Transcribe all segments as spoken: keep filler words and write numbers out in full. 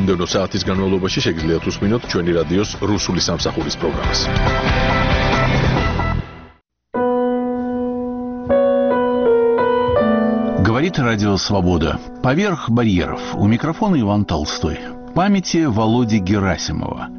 მომდევნო საათის განმავლობაში შეგიძლიათ უსმინოთ ჩვენი რადიოს რუსული სამსახურის პროგრამას. Говорит Радио Свобода. Поверх барьеров. У микрофона Иван Толстой. Памяти Володи Герасимова.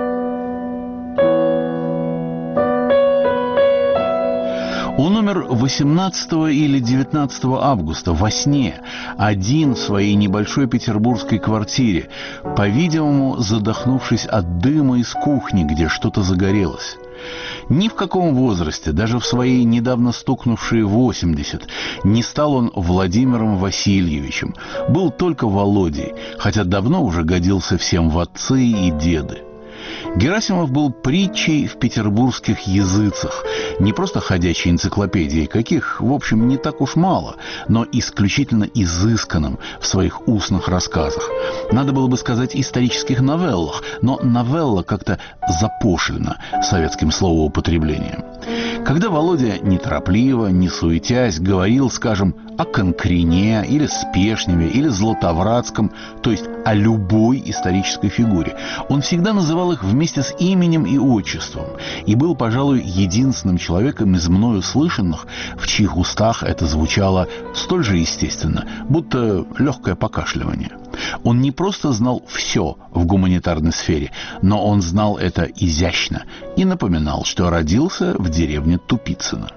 Он умер восемнадцатого или девятнадцатого августа во сне, один в своей небольшой петербургской квартире, по-видимому, задохнувшись от дыма из кухни, где что-то загорелось. Ни в каком возрасте, даже в свои недавно стукнувшие восемьдесят, не стал он Владимиром Васильевичем, был только Володей, хотя давно уже годился всем в отцы и деды. Герасимов был притчей в петербургских языцах, не просто ходячей энциклопедией, каких, в общем, не так уж мало, но исключительно изысканным в своих устных рассказах. Надо было бы сказать исторических новеллах, но новелла как-то запошлена советским словоупотреблением. Когда Володя неторопливо, не суетясь, говорил, скажем, о Конкрине или Спешневе или Златовратском, то есть о любой исторической фигуре, он всегда называл их вместе с именем и отчеством и был, пожалуй, единственным человеком из мною слышанных, в чьих устах это звучало столь же естественно, будто легкое покашливание. Он не просто знал все в гуманитарной сфере, но он знал это изящно и напоминал, что родился в деревне Тупицыно.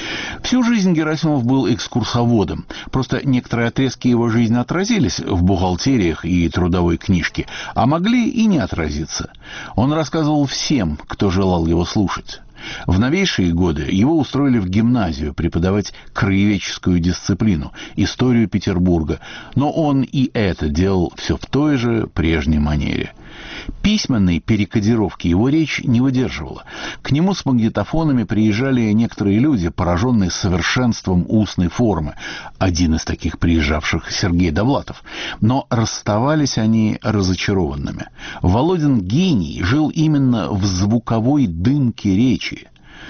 Всю жизнь Герасимов был экскурсоводом, просто некоторые отрезки его жизни отразились в бухгалтериях и трудовой книжке, а могли и не отразиться. Он рассказывал всем, кто желал его слушать. В новейшие годы его устроили в гимназию преподавать краеведческую дисциплину, историю Петербурга, но он и это делал все в той же прежней манере. Письменной перекодировки его речь не выдерживала. К нему с магнитофонами приезжали некоторые люди, пораженные совершенством устной формы. Один из таких приезжавших — Сергей Довлатов. Но расставались они разочарованными. Володин гений жил именно в звуковой дымке речи.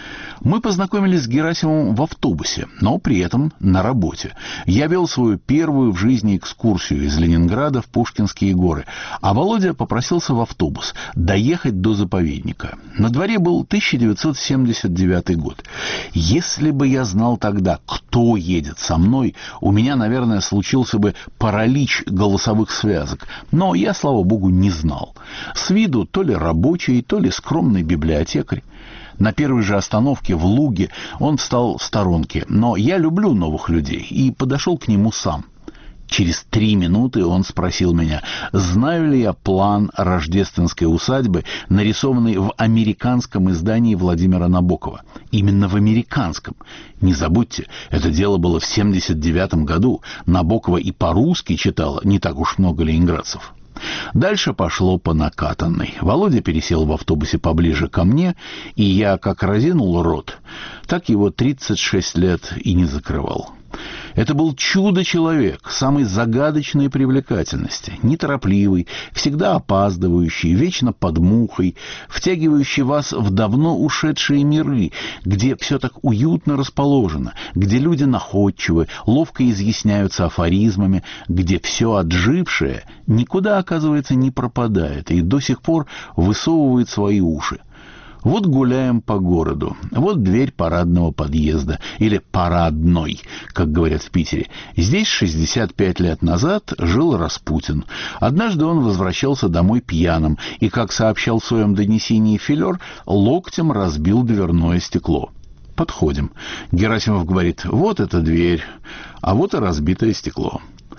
Мы познакомились с Герасимовым в автобусе, но при этом на работе. Я вел свою первую в жизни экскурсию из Ленинграда в Пушкинские горы, а Володя попросился в автобус доехать до заповедника. На дворе был тысяча девятьсот семьдесят девятый год. Если бы я знал тогда, кто едет со мной, у меня, наверное, случился бы паралич голосовых связок, но я, слава богу, не знал. С виду то ли рабочий, то ли скромный библиотекарь. На первой же остановке в Луге он встал в сторонке, но я люблю новых людей и подошел к нему сам. Через три минуты он спросил меня, знаю ли я план рождественской усадьбы, нарисованный в американском издании Владимира Набокова. Именно в американском. Не забудьте, это дело было в семьдесят девятом году. Набокова и по-русски читало не так уж много ленинградцев. Дальше пошло по накатанной. Володя пересел в автобусе поближе ко мне, и я как разинул рот, так его тридцать шесть лет и не закрывал. Это был чудо-человек самой загадочной привлекательности, неторопливый, всегда опаздывающий, вечно под мухой, втягивающий вас в давно ушедшие миры, где все так уютно расположено, где люди находчивы, ловко изъясняются афоризмами, где все отжившее никуда, оказывается, не пропадает и до сих пор высовывает свои уши. Вот гуляем по городу, вот дверь парадного подъезда, или парадной, как говорят в Питере. Здесь шестьдесят пять лет назад жил Распутин. Однажды он возвращался домой пьяным, и, как сообщал в своем донесении Филер, локтем разбил дверное стекло. Подходим. Герасимов говорит, вот эта дверь, а вот и разбитое стекло.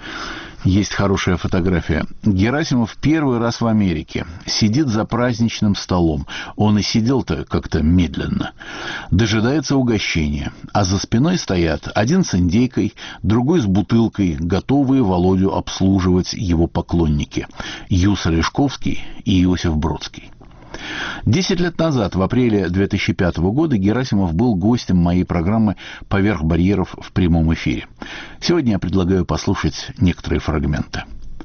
Есть хорошая фотография. Герасимов первый раз в Америке. Сидит за праздничным столом. Он и сидел-то как-то медленно. Дожидается угощения. А за спиной стоят один с индейкой, другой с бутылкой, готовые Володю обслуживать его поклонники. Юс Олешковский и Иосиф Бродский. Десять лет назад, в апреле две тысячи пятого года, Герасимов был гостем моей программы «Поверх барьеров» в прямом эфире. Сегодня я предлагаю послушать некоторые фрагменты.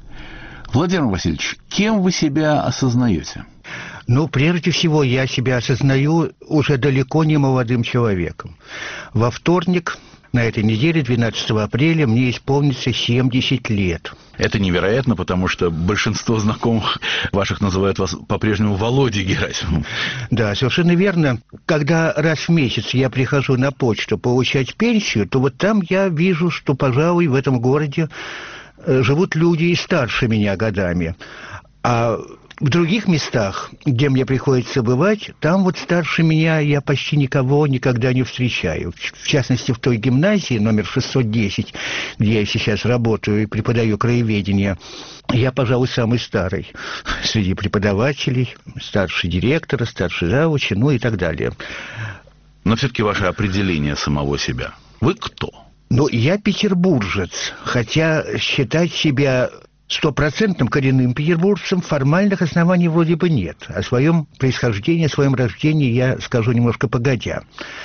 Владимир Васильевич, кем вы себя осознаете? Ну, прежде всего, я себя осознаю уже далеко не молодым человеком. Во вторник На этой неделе, двенадцатого апреля, мне исполнится семьдесят лет. Это невероятно, потому что большинство знакомых ваших называют вас по-прежнему Володей Герасимовым. Да, совершенно верно. Когда раз в месяц я прихожу на почту получать пенсию, то вот там я вижу, что, пожалуй, в этом городе живут люди и старше меня годами. А в других местах, где мне приходится бывать, там вот старше меня я почти никого никогда не встречаю. В частности, в той гимназии номер шестьсот десять, где я сейчас работаю и преподаю краеведение, я, пожалуй, самый старый среди преподавателей, старший директора, старший завуча, ну и так далее. Но все-таки ваше определение самого себя. Вы кто? Ну, я петербуржец, хотя считать себя стопроцентным коренным петербуржцем формальных оснований вроде бы нет. О своем происхождении, о своем рождении я скажу немножко погодя.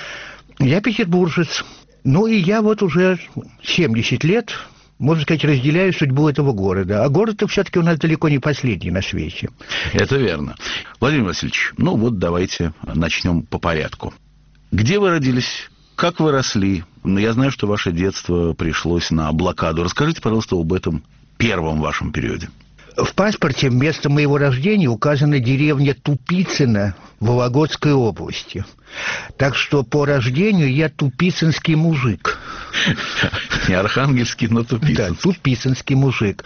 Я петербуржец, ну и я вот уже семьдесят лет, можно сказать, разделяю судьбу этого города. А город-то все-таки у нас далеко не последний на свете. Это верно. Владимир Васильевич, ну вот давайте начнем по порядку. Где вы родились? Как вы росли? Ну, я знаю, что ваше детство пришлось на блокаду. Расскажите, пожалуйста, об этом первом вашем периоде. В паспорте место моего рождения указана деревня Тупицыно в Вологодской области. Так что по рождению я тупицынский мужик. Не архангельский, но тупицынский. Да, тупицынский мужик.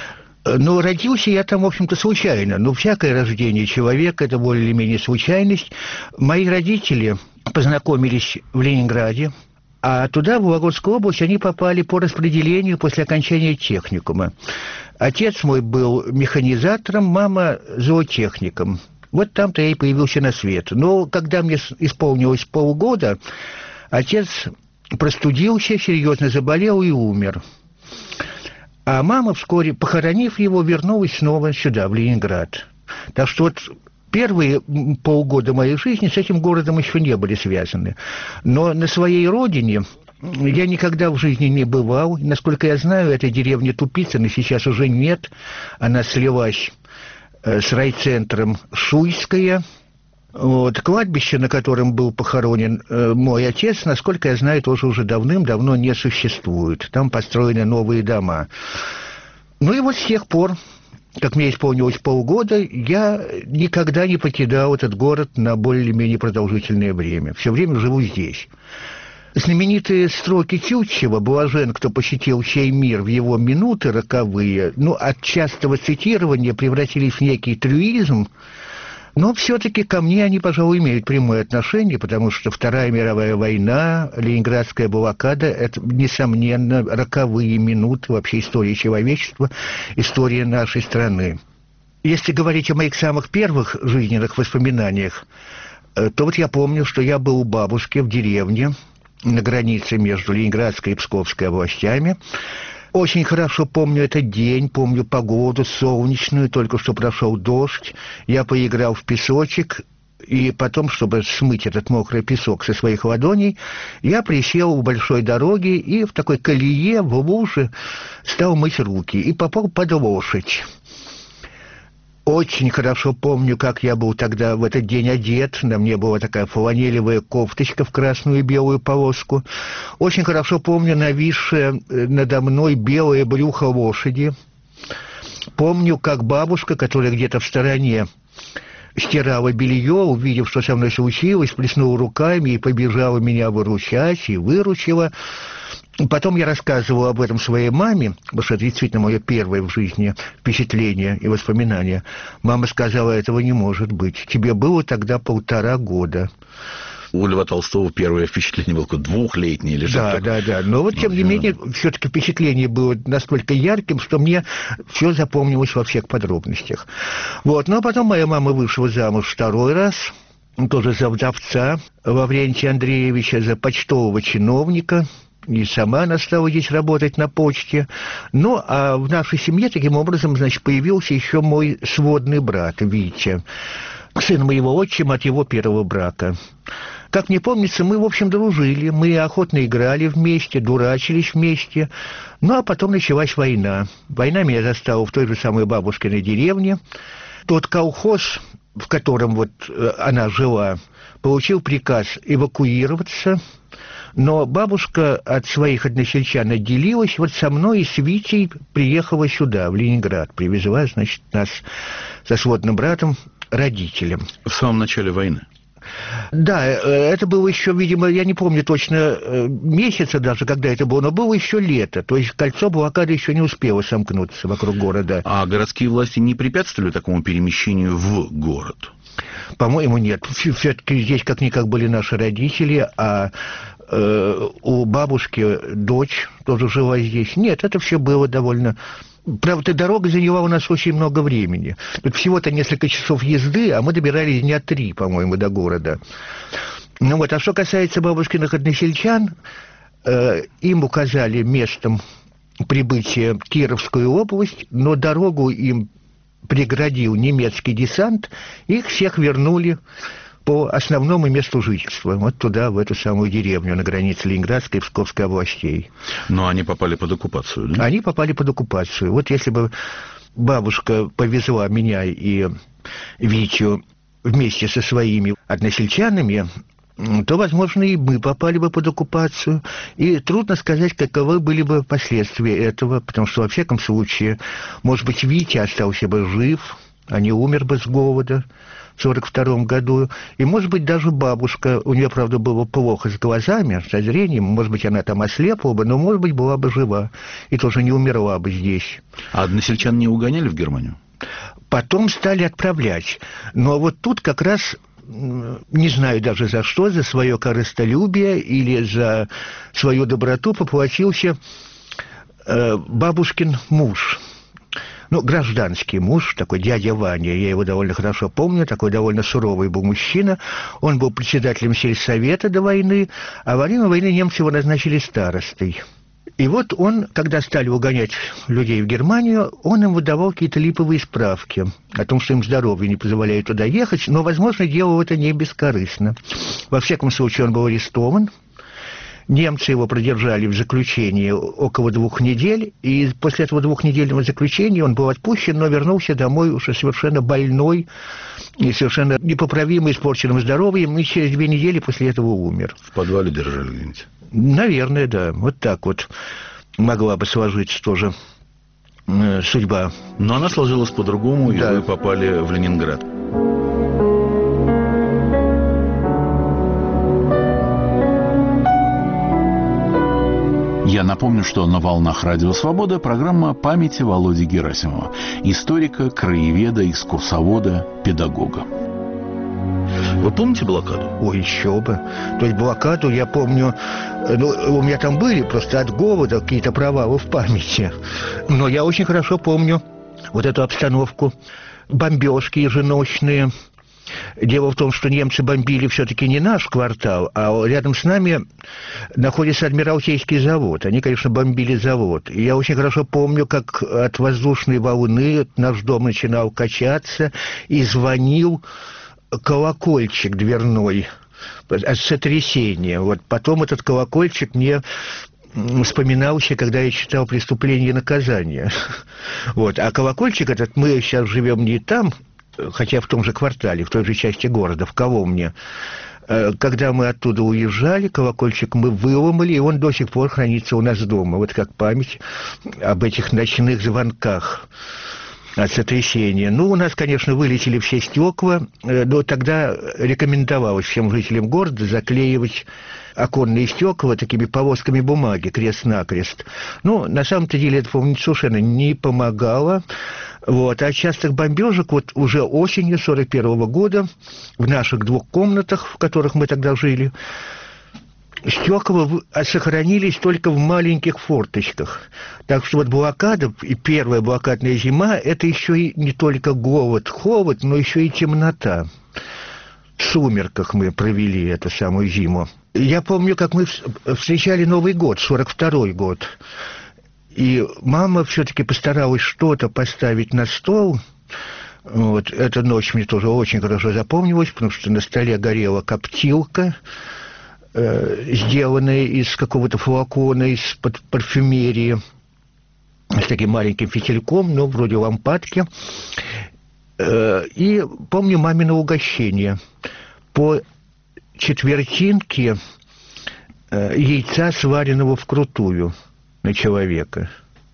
Но родился я там, в общем-то, случайно. Но всякое рождение человека – это более или менее случайность. Мои родители познакомились в Ленинграде. А туда, в Вологодскую область, они попали по распределению после окончания техникума. Отец мой был механизатором, мама зоотехником. Вот там-то я и появился на свет. Но когда мне исполнилось полгода, отец простудился, серьезно заболел и умер. А мама, вскоре похоронив его, вернулась снова сюда, в Ленинград. Так что вот первые полгода моей жизни с этим городом еще не были связаны. Но на своей родине я никогда в жизни не бывал. Насколько я знаю, этой деревни Тупицыно сейчас уже нет. Она слилась с райцентром Шуйская. Вот. Кладбище, на котором был похоронен э, мой отец, насколько я знаю, тоже уже давным-давно не существует. Там построены новые дома. Ну и вот с тех пор, как мне исполнилось полгода, я никогда не покидал этот город на более-менее продолжительное время. Все время живу здесь. Знаменитые строки Тютчева «Блажен, кто посетил сей мир в его минуты роковые», ну, от частого цитирования превратились в некий трюизм, но все-таки ко мне они, пожалуй, имеют прямое отношение, потому что Вторая мировая война, Ленинградская блокада – это, несомненно, роковые минуты вообще истории человечества, история нашей страны. Если говорить о моих самых первых жизненных воспоминаниях, то вот я помню, что я был у бабушки в деревне на границе между Ленинградской и Псковской областями. Очень хорошо помню этот день, помню погоду солнечную, только что прошел дождь. Я поиграл в песочек, и потом, чтобы смыть этот мокрый песок со своих ладоней, я присел у большой дороги и в такой колее, в луже, стал мыть руки и попал под лошадь. Очень хорошо помню, как я был тогда в этот день одет. На мне была такая фланелевая кофточка в красную и белую полоску. Очень хорошо помню нависшее надо мной белое брюхо лошади. Помню, как бабушка, которая где-то в стороне стирала белье, увидев, что со мной случилось, плеснула руками и побежала меня выручать, и выручила. Потом я рассказывал об этом своей маме, потому что это действительно мое первое в жизни впечатление и воспоминание. Мама сказала, этого не может быть. Тебе было тогда полтора года. У Льва Толстого первое впечатление было какое-то двухлетнее или что-то. Да, да, да. Но вот, тем не менее, все-таки впечатление было настолько ярким, что мне все запомнилось во всех подробностях. Вот. Ну, а потом моя мама вышла замуж второй раз, тоже за вдовца Лаврентия Андреевича, за почтового чиновника. И сама она стала здесь работать на почте. Ну, а в нашей семье таким образом, значит, появился еще мой сводный брат Витя, сын моего отчима от его первого брака. Как мне помнится, мы, в общем, дружили, мы охотно играли вместе, дурачились вместе. Ну, а потом началась война. Война меня застала в той же самой бабушкиной деревне. Тот колхоз, в котором вот она жила, получил приказ эвакуироваться, но бабушка от своих односельчан отделилась, вот со мной и с Витей приехала сюда, в Ленинград, привезла, значит, нас со сводным братом родителям. В самом начале войны? Да, это было еще, видимо, я не помню точно месяца даже, когда это было, но было еще лето, то есть кольцо блокады еще не успело сомкнуться вокруг города. А городские власти не препятствовали такому перемещению в город? По-моему, нет. Все-таки здесь как-никак были наши родители, а э, у бабушки дочь тоже жила здесь. Нет, это все было довольно... Правда, дорога заняла у нас очень много времени. Тут всего-то несколько часов езды, а мы добирались дня три, по-моему, до города. Ну вот, а что касается бабушкиных односельчан, э, им указали местом прибытия Кировскую область, но дорогу им преградил немецкий десант, их всех вернули по основному месту жительства, вот туда, в эту самую деревню на границе Ленинградской и Псковской областей. Но они попали под оккупацию, да? Они попали под оккупацию. Вот если бы бабушка повезла меня и Витю вместе со своими односельчанами, то, возможно, и мы попали бы под оккупацию. И трудно сказать, каковы были бы последствия этого, потому что, во всяком случае, может быть, Витя остался бы жив, а не умер бы с голода в сорок втором году. И, может быть, даже бабушка, у нее, правда, было плохо с глазами, со зрением, может быть, она там ослепла бы, но, может быть, была бы жива и тоже не умерла бы здесь. А односельчан не угоняли в Германию? Потом стали отправлять. Но вот тут как раз... не знаю даже за что, за свое корыстолюбие или за свою доброту поплатился э, бабушкин муж. Ну, гражданский муж, такой дядя Ваня, я его довольно хорошо помню, такой довольно суровый был мужчина. Он был председателем сельсовета до войны, а во время войны немцы его назначили старостой. И вот он, когда стали угонять людей в Германию, он им выдавал какие-то липовые справки о том, что им здоровье не позволяет туда ехать, но, возможно, делал это не бескорыстно. Во всяком случае, он был арестован. Немцы его продержали в заключении около двух недель, и после этого двухнедельного заключения он был отпущен, но вернулся домой уже совершенно больной и совершенно непоправимо испорченным здоровьем, и через две недели после этого умер. В подвале держали где-нибудь? Наверное, да. Вот так вот могла бы сложиться тоже э, судьба. Но она сложилась по-другому, да. И вы попали в Ленинград. Я напомню, что на волнах Радио Свобода программа «Памяти» Володи Герасимова, историка, краеведа, экскурсовода, педагога. Вы помните блокаду? Ой, еще бы. То есть блокаду я помню, ну, у меня там были просто от голода какие-то провалы в памяти. Но я очень хорошо помню вот эту обстановку, бомбежки еженочные. Дело в том, что немцы бомбили все-таки не наш квартал, а рядом с нами находится Адмиралтейский завод. Они, конечно, бомбили завод. И я очень хорошо помню, как от воздушной волны наш дом начинал качаться, и звонил колокольчик дверной от сотрясения. Вот потом этот колокольчик мне вспоминался, когда я читал «Преступление и наказание». Вот. А колокольчик этот, мы сейчас живем не там, хотя в том же квартале, в той же части города, в Коломне. Когда мы оттуда уезжали, колокольчик мы выломали, и он до сих пор хранится у нас дома. Вот как память об этих ночных звонках от сотрясения. Ну, у нас, конечно, вылетели все стекла, но тогда рекомендовалось всем жителям города заклеивать оконные стекла такими полосками бумаги, крест-накрест. Ну, на самом-то деле это, по-моему, совершенно не помогало. Вот. А от частых бомбежек вот уже осенью сорок первого года в наших двух комнатах, в которых мы тогда жили, стекла сохранились только в маленьких форточках. Так что вот блокада и первая блокадная зима – это еще и не только голод, холод, но еще и темнота. В сумерках мы провели эту самую зиму. Я помню, как мы встречали Новый год, сорок второй год. И мама все-таки постаралась что-то поставить на стол. Вот. Эта ночь мне тоже очень хорошо запомнилась, потому что на столе горела коптилка, э, сделанная из какого-то флакона, из-под парфюмерии, с таким маленьким фитильком, ну, вроде лампадки. И помню мамино угощение. По четвертинке яйца, сваренного вкрутую на человека.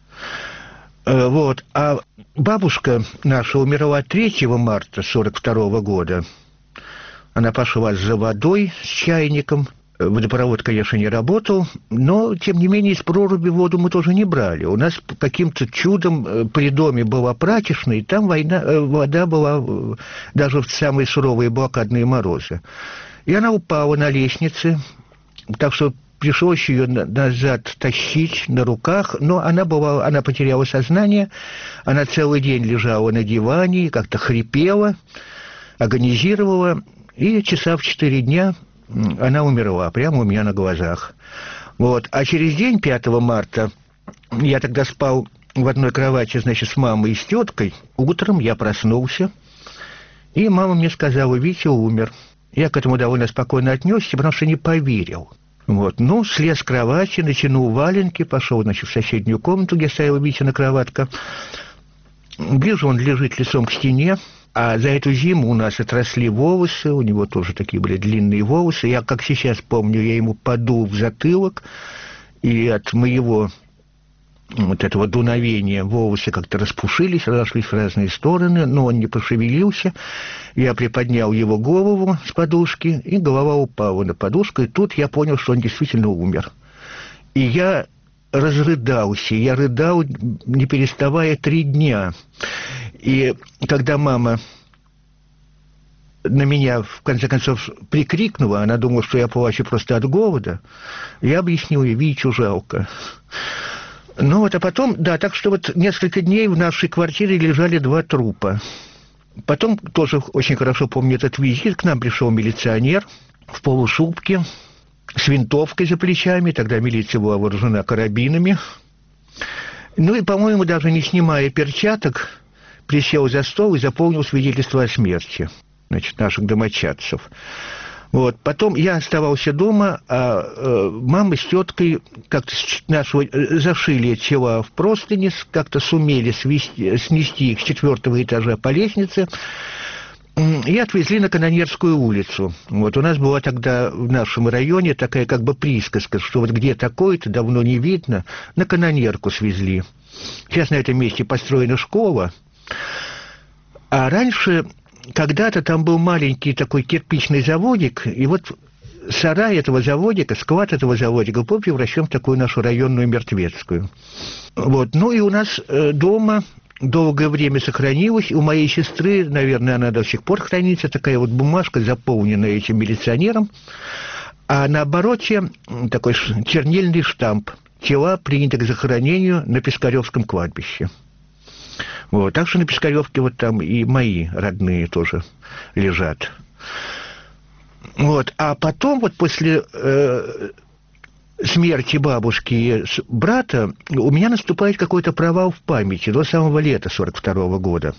Вот. А бабушка наша умерла третьего марта сорок второго года. Она пошла за водой с чайником. Водопровод, конечно, не работал, но, тем не менее, из проруби воду мы тоже не брали. У нас каким-то чудом при доме была прачечная, и там война, вода была даже в самые суровые блокадные морозы. И она упала на лестнице, так что пришлось ее назад тащить на руках, но она, была, она потеряла сознание, она целый день лежала на диване, как-то хрипела, агонизировала, и часа в четыре дня она умерла прямо у меня на глазах. Вот. А через день, пятого марта, я тогда спал в одной кровати, значит, с мамой и с теткой. Утром я проснулся, и мама мне сказала: Витя умер. Я к этому довольно спокойно отнесся, потому что не поверил. Вот. Ну, слез с кровати, натянул валенки, пошел, значит, в соседнюю комнату, где стояла Витина кроватка. Вижу, он лежит лицом к стене. А за эту зиму у нас отросли волосы, у него тоже такие были длинные волосы. Я, как сейчас помню, я ему подул в затылок, и от моего вот этого дуновения волосы как-то распушились, разошлись в разные стороны, но он не пошевелился. Я приподнял его голову с подушки, и голова упала на подушку, и тут я понял, что он действительно умер. И я разрыдался, я рыдал, не переставая, три дня. И когда мама на меня, в конце концов, прикрикнула, она думала, что я плачу просто от голода, я объяснил ей: Витю жалко. Ну вот, а потом, да, так что вот несколько дней в нашей квартире лежали два трупа. Потом, тоже очень хорошо помню этот визит, к нам пришел милиционер в полушубке, с винтовкой за плечами, тогда милиция была вооружена карабинами. Ну и, по-моему, даже не снимая перчаток, присел за стол и заполнил свидетельство о смерти, значит, наших домочадцев. Вот. Потом я оставался дома, а э, мама с теткой как-то нашего, зашили тела в простыни, как-то сумели свести, снести их с четвертого этажа по лестнице и отвезли на Канонерскую улицу. Вот. У нас была тогда в нашем районе такая как бы присказка, что вот где такое-то давно не видно, на Канонерку свезли. Сейчас на этом месте построена школа. А раньше, когда-то там был маленький такой кирпичный заводик, и вот сарай этого заводика, склад этого заводика был превращен в такую нашу районную мертвецкую. Вот. Ну и у нас э, дома долгое время сохранилось. У моей сестры, наверное, она до сих пор хранится, такая вот бумажка, заполненная этим милиционером, а на обороте такой чернильный штамп: тела приняты к захоронению на Пискаревском кладбище. Вот. Так что на Пискаревке вот там и мои родные тоже лежат. Вот. А потом вот после э, смерти бабушки и брата у меня наступает какой-то провал в памяти до самого лета сорок второго года.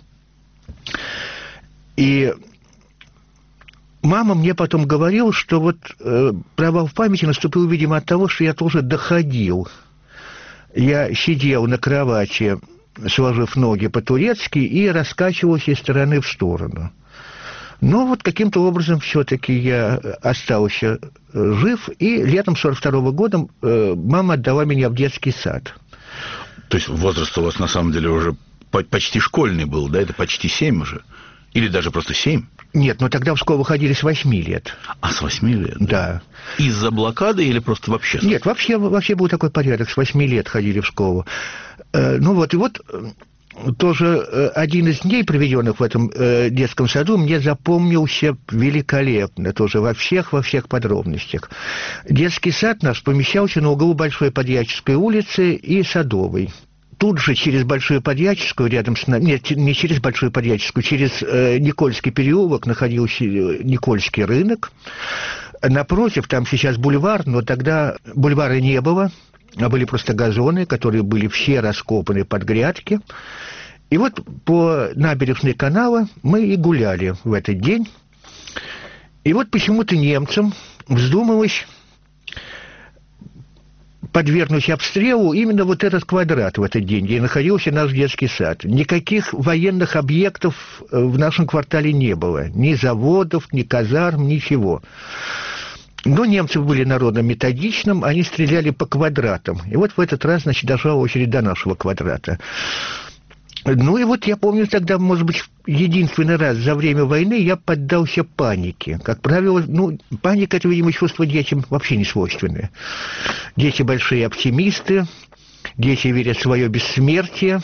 И мама мне потом говорила, что вот э, провал в памяти наступил, видимо, от того, что я тоже доходил. Я сидел на кровати, сложив ноги по-турецки, и раскачивался из стороны в сторону. Но вот каким-то образом все-таки я остался жив, и летом сорок второго года э, мама отдала меня в детский сад. То есть возраст у вас на самом деле уже почти школьный был, да? Это почти семь уже? Или даже просто семь? Нет, но тогда в школу ходили с восьми лет. А с восьми лет? Да. Из-за блокады или просто вообще? Нет, вообще, вообще был такой порядок, с восьми лет ходили в школу. Э, ну вот, и вот тоже один из дней, проведенных в этом э, детском саду, мне запомнился великолепно, тоже во всех, во всех подробностях. Детский сад наш помещался на углу Большой Подьяческой улицы и Садовой. Тут же через Большую Подьяческую, рядом с нами, нет, не через Большую Подьяческую, через э, Никольский переулок находился Никольский рынок. Напротив, там сейчас бульвар, но тогда бульвара не было, а были просто газоны, которые были все раскопаны под грядки. И вот по набережной канала мы и гуляли в этот день. И вот почему-то немцам вздумалось подвергнуть обстрелу именно вот этот квадрат в этот день, где находился наш детский сад. Никаких военных объектов в нашем квартале не было. Ни заводов, ни казарм, ничего. Но немцы были народом методичным, они стреляли по квадратам. И вот в этот раз, значит, дошла очередь до нашего квадрата. Ну и вот я помню тогда, может быть, единственный раз за время войны я поддался панике. Как правило, ну, паника – это, видимо, чувство детям вообще не свойственное. Дети большие оптимисты, дети верят в свое бессмертие,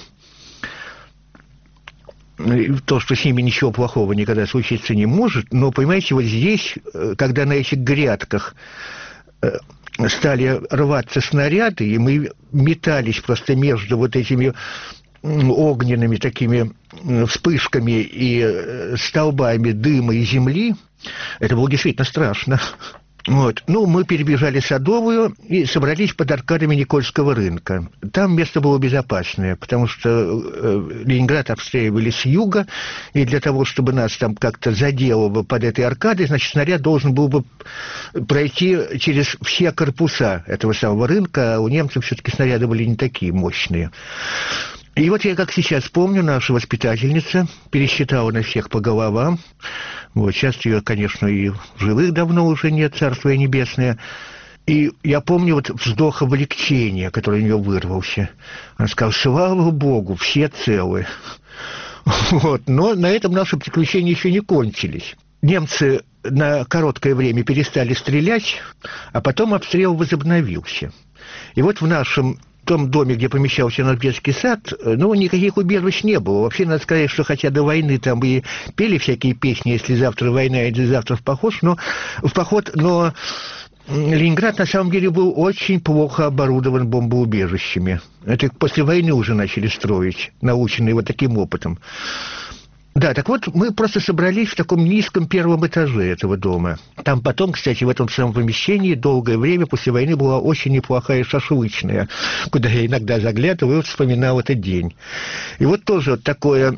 то, что с ними ничего плохого никогда случиться не может. Но, понимаете, вот здесь, когда на этих грядках стали рваться снаряды, и мы метались просто между вот этими огненными такими вспышками и столбами дыма и земли, это было действительно страшно. Вот. Ну, мы перебежали Садовую и собрались под аркадами Никольского рынка. Там место было безопасное, потому что э, Ленинград обстреливали с юга, и для того, чтобы нас там как-то задело бы под этой аркадой, значит, снаряд должен был бы пройти через все корпуса этого самого рынка, а у немцев все-таки снаряды были не такие мощные. И вот я, как сейчас помню, наша воспитательница пересчитала на всех по головам. Вот, сейчас ее, конечно, и в живых давно уже нет, царствие небесное. И я помню вот вздох облегчения, который у нее вырвался. Она сказала: слава Богу, все целы. Вот. Но на этом наши приключения еще не кончились. Немцы на короткое время перестали стрелять, а потом обстрел возобновился. И вот в нашем в том доме, где помещался наш детский сад, ну, никаких убежищ не было. Вообще, надо сказать, что хотя до войны там и пели всякие песни, если завтра война, если завтра в поход, но, в поход, но Ленинград, на самом деле, был очень плохо оборудован бомбоубежищами. Это после войны уже начали строить, наученные вот таким опытом. Да, так вот, мы просто собрались в таком низком первом этаже этого дома. Там потом, кстати, в этом самом помещении долгое время после войны была очень неплохая шашлычная, куда я иногда заглядывал и вспоминал этот день. И вот тоже вот такое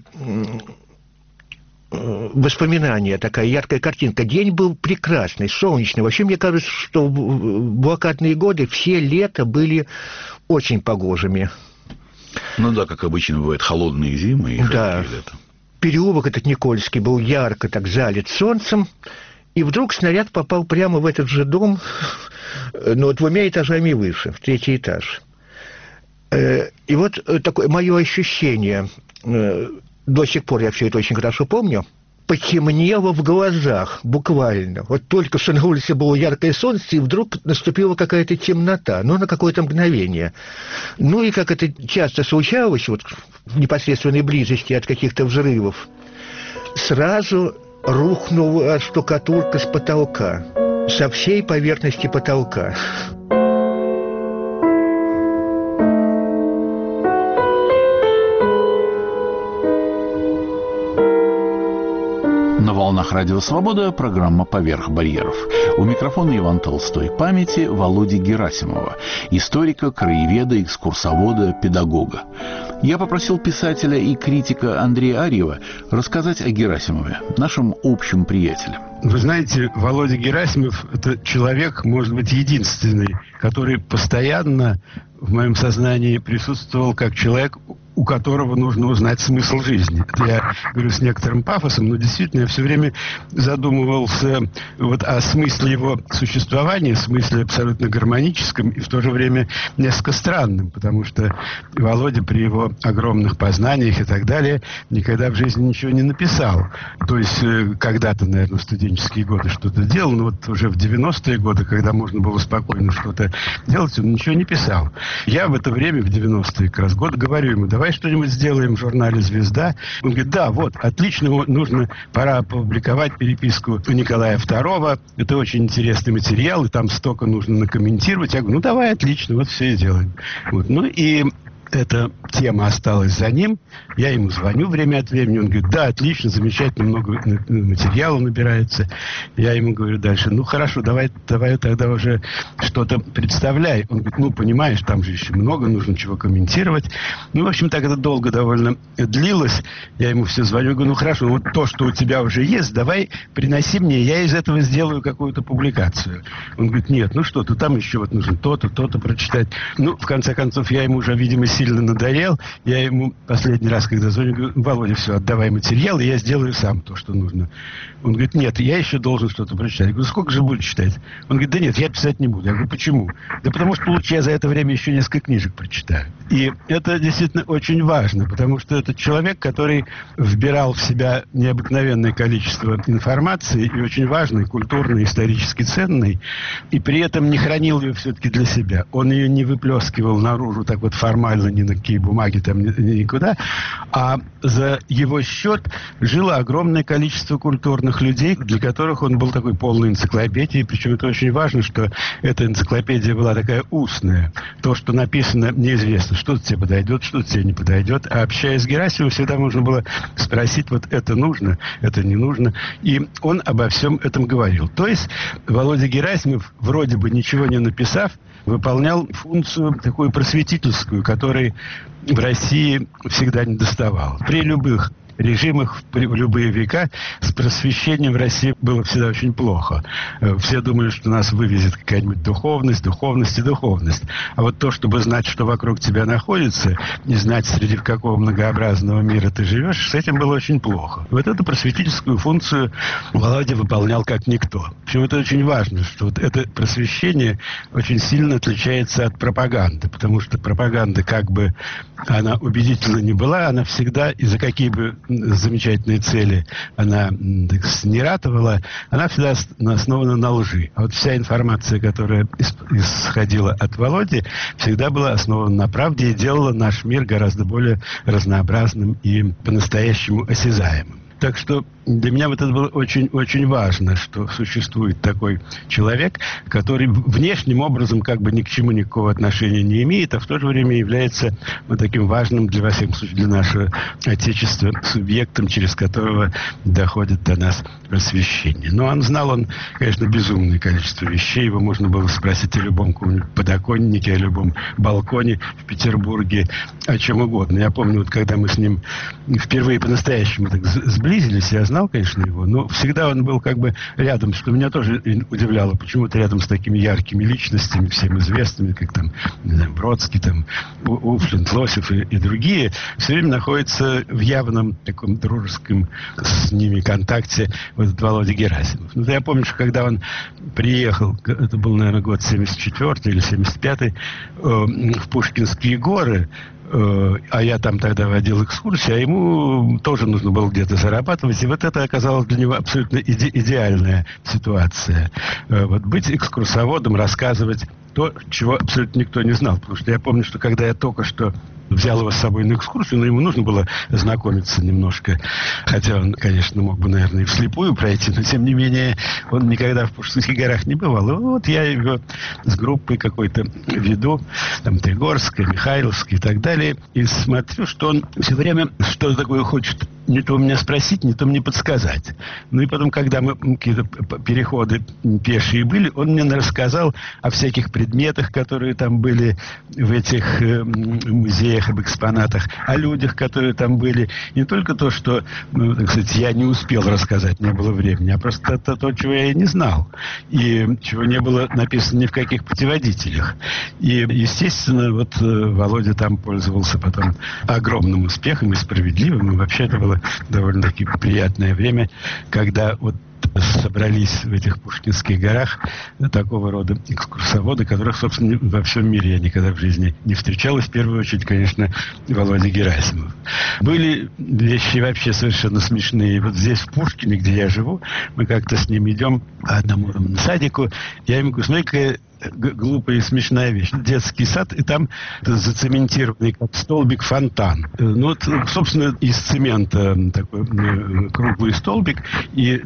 воспоминание, такая яркая картинка. День был прекрасный, солнечный. Вообще, мне кажется, что в блокадные годы все лета были очень погожими. Ну да, как обычно бывает, холодные зимы и жаркие лета. Переулок этот Никольский был ярко так залит солнцем, и вдруг снаряд попал прямо в этот же дом, но двумя этажами выше, в третий этаж. И вот такое мое ощущение, до сих пор я все это очень хорошо помню, потемнело в глазах, буквально. Вот только что на улице было яркое солнце, и вдруг наступила какая-то темнота, ну, на какое-то мгновение. Ну, и как это часто случалось, вот в непосредственной близости от каких-то взрывов, сразу рухнула штукатурка с потолка, со всей поверхности потолка. На волнах Радио Свобода программа «Поверх барьеров». У микрофона Иван Толстой. Памяти Володи Герасимова, историка, краеведа, экскурсовода, педагога. Я попросил писателя и критика Андрея Арьева рассказать о Герасимове, нашем общем приятеле. Вы знаете, Володя Герасимов – это человек, может быть, единственный, который постоянно в моем сознании присутствовал как человек, у которого нужно узнать смысл жизни. Это я говорю с некоторым пафосом, но действительно я все время задумывался вот о смысле его существования, смысле абсолютно гармоническом и в то же время несколько странным, потому что Володя при его огромных познаниях и так далее никогда в жизни ничего не написал. То есть когда-то, наверное, в студенческие годы что-то делал, но вот уже в девяностые годы, когда можно было спокойно что-то делать, он ничего не писал. Я в это время, в девяностые как раз годы, говорю ему: давай что-нибудь сделаем в журнале «Звезда». Он говорит: да, вот, отлично, нужно, пора опубликовать переписку Николая второго. Это очень интересный материал, и там столько нужно накомментировать. Я говорю: ну, давай, отлично, вот все и делаем. Вот. Ну, и эта тема осталась за ним. Я ему звоню время от времени. Он говорит, да, отлично, замечательно, много материала набирается. Я ему говорю дальше, ну, хорошо, давай, давай тогда уже что-то представляй. Он говорит, ну, понимаешь, там же еще много, нужно чего комментировать. Ну, в общем, так это долго довольно длилось. Я ему все звоню, говорю, ну, хорошо, вот то, что у тебя уже есть, давай приноси мне, я из этого сделаю какую-то публикацию. Он говорит, нет, ну что-то, там еще вот нужно то-то, то-то прочитать. Ну, в конце концов, я ему уже, видимо, сильно надоел. Я ему последний раз, когда звоню, говорю, Володя, все, отдавай материал, и я сделаю сам то, что нужно. Он говорит, нет, я еще должен что-то прочитать. Я говорю, сколько же будешь читать? Он говорит, да нет, я писать не буду. Я говорю, почему? Да потому что лучше я за это время еще несколько книжек прочитаю. И это действительно очень важно, потому что это человек, который вбирал в себя необыкновенное количество информации, и очень важной, культурной, исторически ценной, и при этом не хранил ее все-таки для себя. Он ее не выплескивал наружу так вот формально, ни на какие бумаги, там, ни, никуда, а за его счет жило огромное количество культурных людей, для которых он был такой полной энциклопедией, причем это очень важно, что эта энциклопедия была такая устная. То, что написано, неизвестно, что тебе подойдет, что тебе не подойдет, а общаясь с Герасимовым, всегда можно было спросить, вот это нужно, это не нужно, и он обо всем этом говорил. То есть Володя Герасимов, вроде бы ничего не написав, выполнял функцию такую просветительскую, которой в России всегда не доставал. При любых режимах, в любые века с просвещением в России было всегда очень плохо. Все думали, что нас вывезет какая-нибудь духовность, духовность и духовность. А вот то, чтобы знать, что вокруг тебя находится, и знать, среди какого многообразного мира ты живешь, с этим было очень плохо. Вот эту просветительскую функцию Володя выполнял как никто. Причем это очень важно, что вот это просвещение очень сильно отличается от пропаганды, потому что пропаганда, как бы она убедительно не была, она всегда, и за какие бы замечательные цели она так, не ратовала, она всегда основана на лжи. А вот вся информация, которая исходила от Володи, всегда была основана на правде и делала наш мир гораздо более разнообразным и по-настоящему осязаемым. Так что для меня вот это было очень-очень важно, что существует такой человек, который внешним образом как бы ни к чему никакого отношения не имеет, а в то же время является вот таким важным для, во всяком случае, для нашего Отечества субъектом, через которого доходит до нас просвещение. Но он знал, он, конечно, безумное количество вещей. Его можно было спросить о любом подоконнике, о любом балконе в Петербурге, о чем угодно. Я помню, вот когда мы с ним впервые по-настоящему так сблизились, я знал, конечно, его, но всегда он был как бы рядом, что меня тоже удивляло, почему-то рядом с такими яркими личностями, всем известными, как там, не знаю, Бродский, там, Уфлин, Лосев и, и другие, все время находится в явном таком дружеском с ними контакте вот этот Володя Герасимов. Ну, я помню, что когда он приехал, это был, наверное, год семьдесят четвёртый или семьдесят пятый, э, в Пушкинские горы, а я там тогда водил экскурсии, а ему тоже нужно было где-то зарабатывать. И вот это оказалось для него абсолютно иде- идеальная ситуация. Вот быть экскурсоводом, рассказывать то, чего абсолютно никто не знал. Потому что я помню, что когда я только что взял его с собой на экскурсию, но ему нужно было знакомиться немножко. Хотя он, конечно, мог бы, наверное, и вслепую пройти, но, тем не менее, он никогда в Пушкинских горах не бывал. И вот я его с группой какой-то веду, там, Тригорская, Михайловская и так далее, и смотрю, что он все время что-то такое хочет не то у меня спросить, не то мне подсказать. Ну и потом, когда мы какие-то переходы пешие были, он мне рассказал о всяких предметах, которые там были в этих э, музеях, об экспонатах, о людях, которые там были. Не только то, что, ну, так сказать, я не успел рассказать, не было времени, а просто то, то, чего я и не знал. И чего не было написано ни в каких путеводителях. И, естественно, вот э, Володя там пользовался потом огромным успехом и справедливым. И вообще это было довольно-таки приятное время, когда вот собрались в этих Пушкинских горах такого рода экскурсоводы, которых, собственно, во всем мире я никогда в жизни не встречал. И в первую очередь, конечно, Володя Герасимов. Были вещи вообще совершенно смешные. Вот здесь, в Пушкине, где я живу, мы как-то с ним идем по одному садику. Я ему говорю, смотри-ка, глупая и смешная вещь. Детский сад, и там зацементированный как столбик фонтан. Ну вот, собственно, из цемента такой круглый столбик, и наверху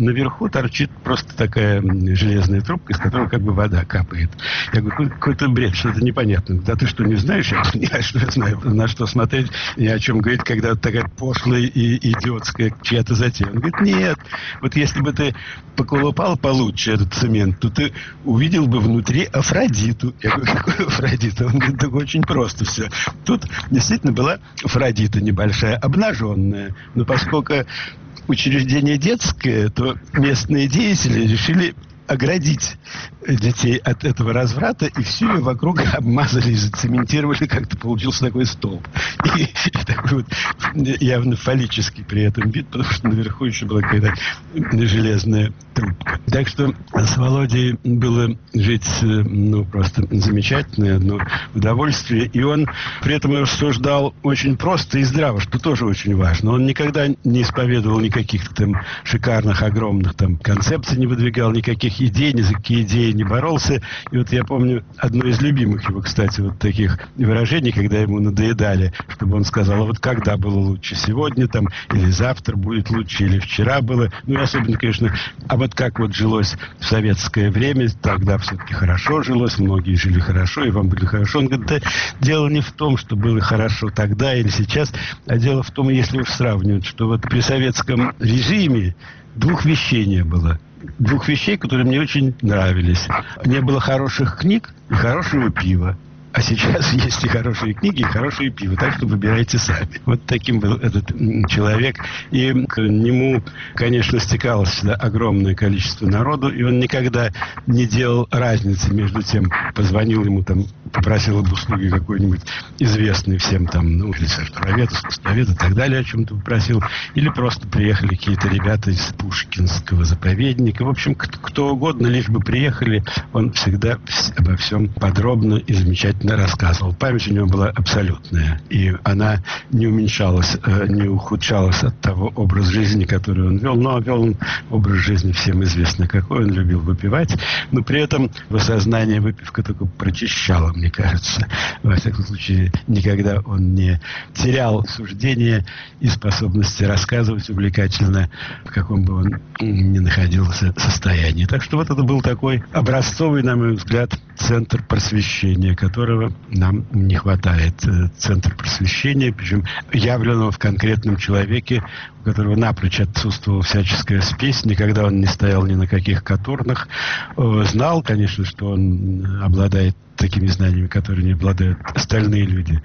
сверху торчит просто такая железная трубка, из которой как бы вода капает. Я говорю, какой-то бред, что-то непонятно. Да ты что, не знаешь? Я говорю, я что я знаю, на что смотреть и о чем говорить, когда такая пошлая и идиотская чья-то затея. Он говорит, нет, вот если бы ты поколупал получше этот цемент, то ты увидел бы внутри Афродиту. Я говорю, какой Афродита? Он говорит, так очень просто все. Тут действительно была Афродита небольшая, обнаженная. Но поскольку учреждение детское, то местные деятели решили оградить детей от этого разврата, и всю ее вокруг обмазали и зацементировали, как-то получился такой столб. И, и такой вот явно фаллический при этом вид, потому что наверху еще была какая-то железная трубка. Так что с Володей было жить, ну, просто замечательное одно удовольствие. И он при этом рассуждал очень просто и здраво, что тоже очень важно. Он никогда не исповедовал никаких там шикарных, огромных там концепций, не выдвигал никаких идей, ни за какие идеи не боролся. И вот я помню одно из любимых его, кстати, вот таких выражений, когда ему надоедали, чтобы он сказал, а вот когда было лучше, сегодня там, или завтра будет лучше, или вчера было. Ну и особенно, конечно, а вот как вот жилось в советское время, тогда все-таки хорошо жилось, многие жили хорошо, и вам было хорошо. Он говорит, да дело не в том, что было хорошо тогда или сейчас, а дело в том, если уж сравнивать, что вот при советском режиме двух вещей не было. Двух вещей, которые мне очень нравились. Не было хороших книг и хорошего пива. А сейчас есть и хорошие книги, и хорошее пиво. Так что выбирайте сами. Вот таким был этот человек. И к нему, конечно, стекалось сюда огромное количество народу. И он никогда не делал разницы между тем, позвонил ему там, попросил об услуге какой-нибудь известный всем там, ну, литературовед, искусствовед и так далее, о чем-то попросил. Или просто приехали какие-то ребята из Пушкинского заповедника. В общем, кто угодно, лишь бы приехали, он всегда обо всем подробно и замечательно рассказывал. Память у него была абсолютная. И она не уменьшалась, не ухудшалась от того образа жизни, который он вел. Но вел он образ жизни всем известно какой. Он любил выпивать. Но при этом в сознании выпивка только прочищала, мне кажется. Во всяком случае, никогда он не терял суждения и способности рассказывать увлекательно, в каком бы он ни находился состоянии. Так что вот это был такой образцовый, на мой взгляд, центр просвещения, которого нам не хватает. Центр просвещения, причем явленного в конкретном человеке, у которого напрочь отсутствовала всяческая спесь, никогда он не стоял ни на каких каторнах. Знал, конечно, что он обладает такими знаниями, которые не обладают остальные люди,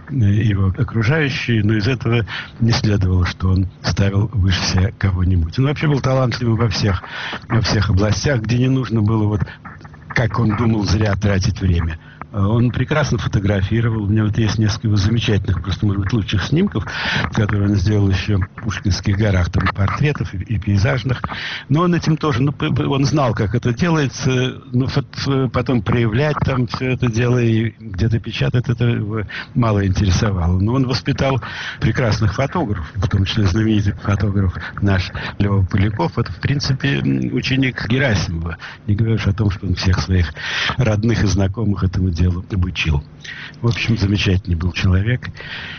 его окружающие, но из этого не следовало, что он ставил выше себя кого-нибудь. Он вообще был талантливым во всех, во всех областях, где не нужно было, вот, как он думал, зря тратить время. Он прекрасно фотографировал. У меня вот есть несколько замечательных, просто, может быть, лучших снимков, которые он сделал еще в Пушкинских горах, там портретов и, и пейзажных. Но он этим тоже, ну, он знал, как это делается, но потом проявлять там все это дело и где-то печатать, это его мало интересовало. Но он воспитал прекрасных фотографов, в том числе знаменитый фотограф наш Лева Поляков. Это, в принципе, ученик Герасимова. Не говоря уж о том, что он всех своих родных и знакомых этому делу обучил. В общем, замечательный был человек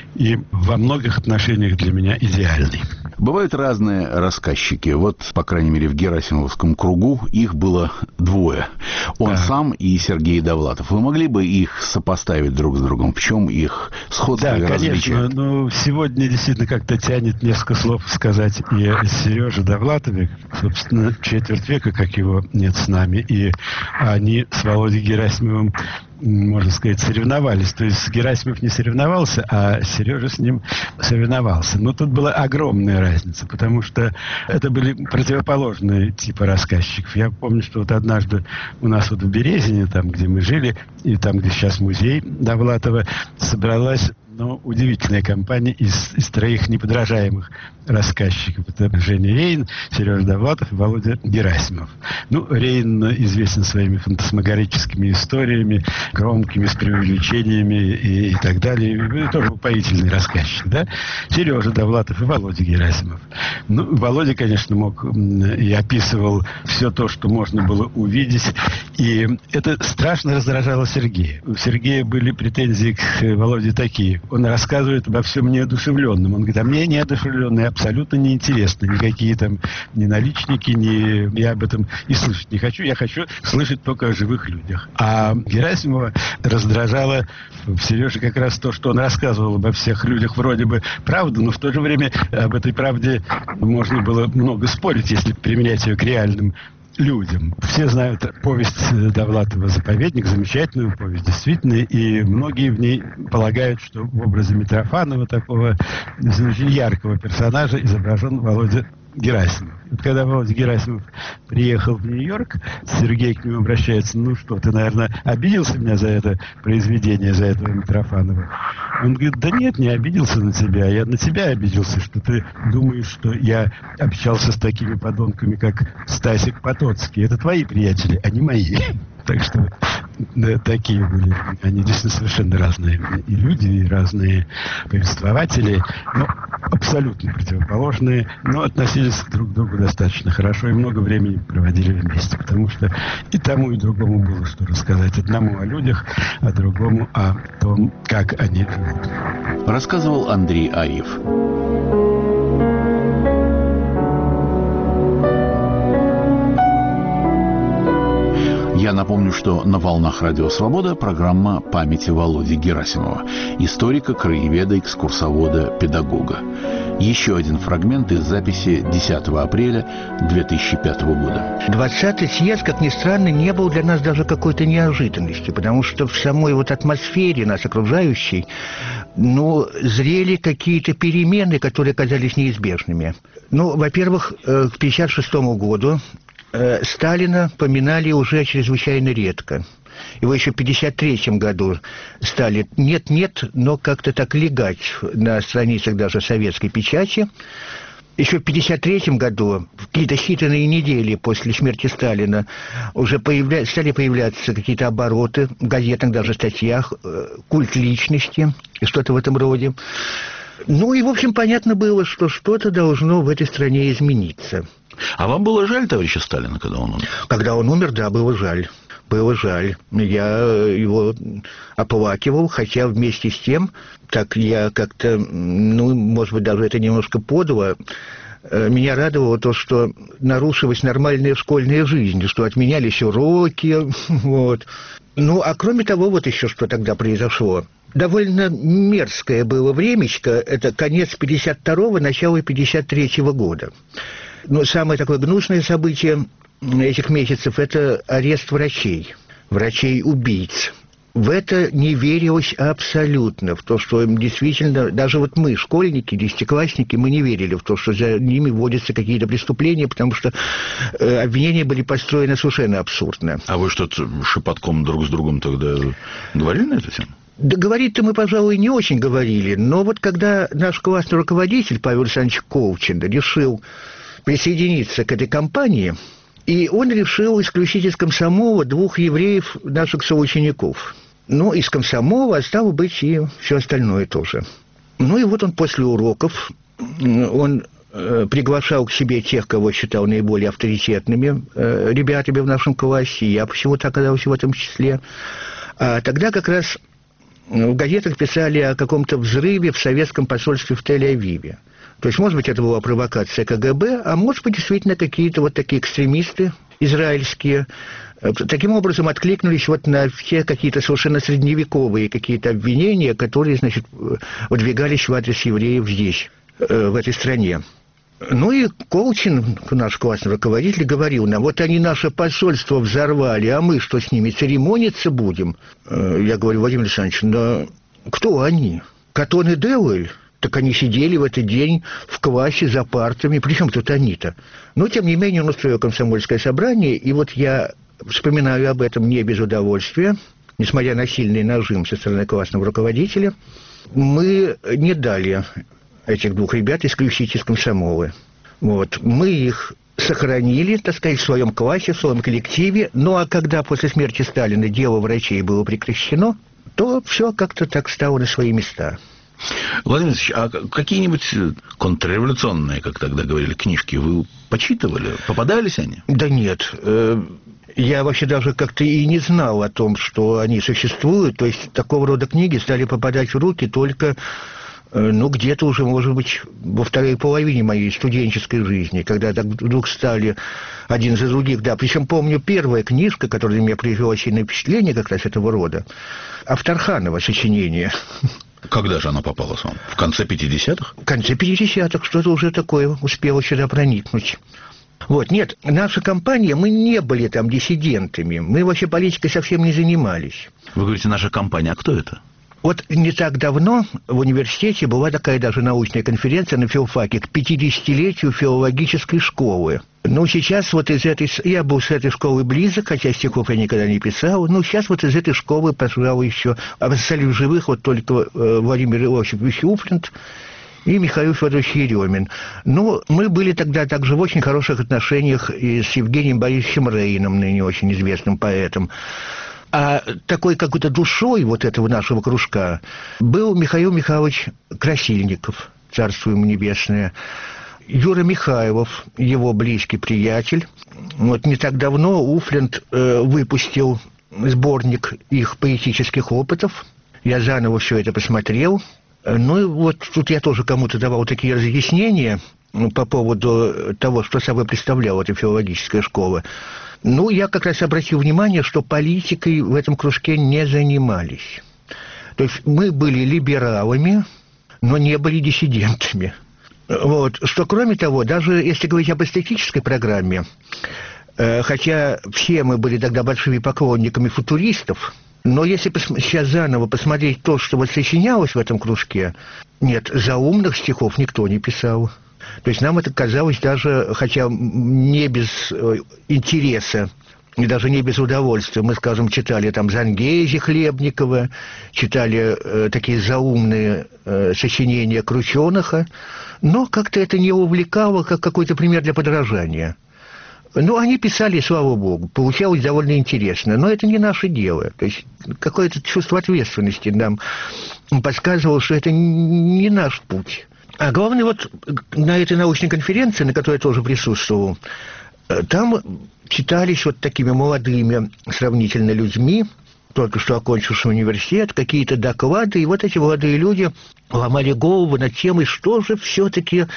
и во многих отношениях для меня идеальный. Бывают разные рассказчики. Вот, по крайней мере, в Герасимовском кругу их было двое. Он да. сам и Сергей Довлатов. Вы могли бы их сопоставить друг с другом? В чем их сходство да, и различие? Да, конечно. Но сегодня действительно как-то тянет несколько слов сказать и о Сереже Довлатове. Собственно, четверть века, как его нет с нами. И они с Володей Герасимовым, можно сказать, соревновались. То есть Герасимов не соревновался, а Сережа с ним соревновался. Но тут была огромная разница, потому что это были противоположные типы рассказчиков. Я помню, что вот однажды у нас вот в Березине, там, где мы жили, и там, где сейчас музей Довлатова, собралась, ну, удивительная компания из, из троих неподражаемых рассказчиков. Это Женя Рейн, Сережа Довлатов и Володя Герасимов. Ну, Рейн известен своими фантасмагорическими историями, громкими, с преувеличениями и, и так далее. И тоже упоительный рассказчик, да? Сережа Довлатов и Володя Герасимов. Ну, Володя, конечно, мог и описывал все то, что можно было увидеть. И это страшно раздражало Сергея. У Сергея были претензии к Володе такие. он рассказывает обо всем неодушевленном. Он говорит, а мне неодушевленные абсолютно неинтересны. Никакие там ни наличники, ни... Я об этом и слышать не хочу. Я хочу слышать только о живых людях. А Герасимова раздражало в Сереже как раз то, что он рассказывал обо всех людях вроде бы правду, но в то же время об этой правде можно было много спорить, если применять ее к реальным людям. Все знают повесть Довлатова «Заповедник», замечательную повесть, действительно, и многие в ней полагают, что в образе Митрофанова, такого очень яркого персонажа, изображен Володя Герасимов. Вот когда Володя Герасимов приехал в Нью-Йорк, Сергей к нему обращается: ну что, ты, наверное, обиделся меня за это произведение, за этого Митрофанова? Он говорит, да нет, не обиделся на тебя, я на тебя обиделся, что ты думаешь, что я общался с такими подонками, как Стасик Потоцкий. Это твои приятели, а не мои. Так что да, такие были. Они действительно совершенно разные и люди, и разные повествователи, но абсолютно противоположные, но относились друг к другу достаточно хорошо и много времени проводили вместе, потому что и тому, и другому было что рассказать. Одному о людях, а другому о том, как они живут. Рассказывал Андрей Арьев. Я напомню, что на «Волнах Радио Свобода» программа памяти Володи Герасимова, историка, краеведа, экскурсовода, педагога. Еще один фрагмент из записи десятого апреля две тысячи пятого года. двадцатый съезд, как ни странно, не был для нас даже какой-то неожиданностью, потому что в самой вот атмосфере нас окружающей, ну, зрели какие-то перемены, которые казались неизбежными. Ну, во-первых, к пятьдесят шестому году Сталина поминали уже чрезвычайно редко. Его еще в пятьдесят третьем году стали нет-нет, но как-то так легать на страницах даже советской печати. Еще в пятьдесят третьем году, в какие-то считанные недели после смерти Сталина, уже появля... стали появляться какие-то обороты в газетах, даже статьях, культ личности и что-то в этом роде. Ну и, в общем, понятно было, что что-то должно в этой стране измениться. А вам было жаль товарища Сталина, когда он умер? Когда он умер, да, было жаль. Было жаль. Я его оплакивал, хотя вместе с тем, так я как-то, ну, может быть, даже это немножко подло, меня радовало то, что нарушилась нормальная школьная жизнь, что отменялись уроки, вот. Ну, а кроме того, вот еще что тогда произошло. Довольно мерзкое было времечко, это конец пятьдесят второго, начало пятьдесят третьего года. Но самое такое гнусное событие этих месяцев – это арест врачей, врачей-убийц. В это не верилось абсолютно, в то, что действительно, даже вот мы, школьники, десятиклассники, мы не верили в то, что за ними вводятся какие-то преступления, потому что э, обвинения были построены совершенно абсурдно. А вы что-то шепотком друг с другом тогда говорили на эту тему? Да говорить-то мы, пожалуй, не очень говорили, но вот когда наш классный руководитель Павел Александрович Колчин решил присоединиться к этой кампании, и он решил исключить из комсомола двух евреев, наших соучеников. Ну, из комсомола, а стало быть и все остальное тоже. Ну и вот он после уроков, он э, приглашал к себе тех, кого считал наиболее авторитетными э, ребятами в нашем классе, и я почему-то оказался в этом числе. А тогда как раз в газетах писали о каком-то взрыве в советском посольстве в Тель-Авиве. То есть, может быть, это была провокация ка гэ бэ, а может быть, действительно, какие-то вот такие экстремисты израильские таким образом откликнулись вот на все какие-то совершенно средневековые какие-то обвинения, которые, значит, выдвигались в адрес евреев здесь, в этой стране. Ну и Колчин, наш классный руководитель, говорил нам: вот они наше посольство взорвали, а мы что, с ними церемониться будем? Я говорю: Владимир Александрович, да кто они? Катон и Деуэль? Так они сидели в этот день в классе за партами. Причем тут они-то? Но, тем не менее, он устроил комсомольское собрание, и вот я вспоминаю об этом не без удовольствия, несмотря на сильный нажим со стороны классного руководителя. Мы не дали этих двух ребят исключить из комсомола. Вот. Мы их сохранили, так сказать, в своем классе, в своем коллективе. Ну, а когда после смерти Сталина дело врачей было прекращено, то все как-то так стало на свои места. Владимир Ильич, а какие-нибудь контрреволюционные, как тогда говорили, книжки вы почитывали? Попадались они? Да нет. Я вообще даже как-то и не знал о том, что они существуют. То есть такого рода книги стали попадать в руки только, ну, где-то уже, может быть, во второй половине моей студенческой жизни, когда так вдруг стали один за других. Да, причем помню, первая книжка, которая мне произвела сильное впечатление как раз этого рода, Авторханова сочинение. Когда же она попалась вам? В конце пятидесятых? В конце пятидесятых, что-то уже такое успело сюда проникнуть. Вот, нет, наша компания, мы не были там диссидентами, мы вообще политикой совсем не занимались. Вы говорите, наша компания, а кто это? Вот не так давно в университете была такая даже научная конференция на филфаке к пятидесятилетию филологической школы. Ну, сейчас вот из этой... Я был с этой школы близок, хотя стихов я никогда не писал. Ну, сейчас вот из этой школы, пожалуй, еще остались в живых вот только э, Владимир Иосифович Уфлинт и Михаил Федорович Еремин. Ну, мы были тогда также в очень хороших отношениях и с Евгением Борисовичем Рейном, ныне очень известным поэтом. А такой какой-то душой вот этого нашего кружка был Михаил Михайлович Красильников, царство ему небесное, Юра Михайлов, его близкий приятель. Вот не так давно Уфлинт э, выпустил сборник их поэтических опытов. Я заново все это посмотрел. Ну и вот тут я тоже кому-то давал такие разъяснения по поводу того, что собой представляла эта филологическая школа. Ну, я как раз обратил внимание, что политикой в этом кружке не занимались. То есть мы были либералами, но не были диссидентами. Вот. Что, кроме того, даже если говорить об эстетической программе, э, хотя все мы были тогда большими поклонниками футуристов, но если пос- сейчас заново посмотреть то, что вот сочинялось в этом кружке, нет, заумных стихов никто не писал. То есть нам это казалось даже, хотя не без э, интереса, и даже не без удовольствия. Мы, скажем, читали там Зангези Хлебникова, читали э, такие заумные э, сочинения Крученыха, но как-то это не увлекало, как какой-то пример для подражания. Ну, они писали, слава богу, получалось довольно интересно, но это не наше дело. То есть какое-то чувство ответственности нам подсказывало, что это не наш путь. А главное, вот на этой научной конференции, на которой я тоже присутствовал, там читались вот такими молодыми сравнительно людьми, только что окончившие университет, какие-то доклады, и вот эти молодые люди ломали голову над темой, что же все-таки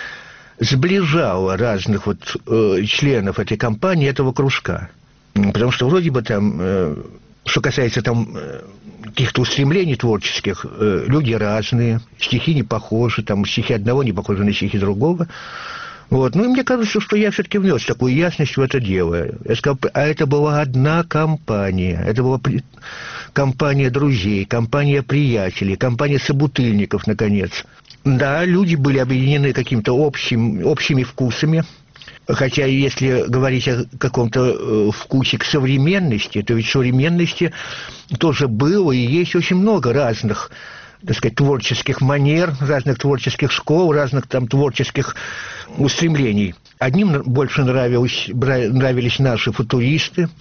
сближало разных вот э, членов этой компании, этого кружка. Потому что вроде бы там, э, что касается там э, каких-то устремлений творческих, э, люди разные, стихи не похожи, там стихи одного не похожи на стихи другого. Вот. Ну и мне кажется, что я все-таки внес такую ясность в это дело. Я сказал, а это была одна компания, это была при... компания друзей, компания приятелей, компания собутыльников, наконец. Да, люди были объединены какими-то общим, общими вкусами, хотя если говорить о каком-то э, вкусе к современности, то ведь в современности тоже было и есть очень много разных, так сказать, творческих манер, разных творческих школ, разных там творческих устремлений. Одним больше нравились, нравились наши футуристы,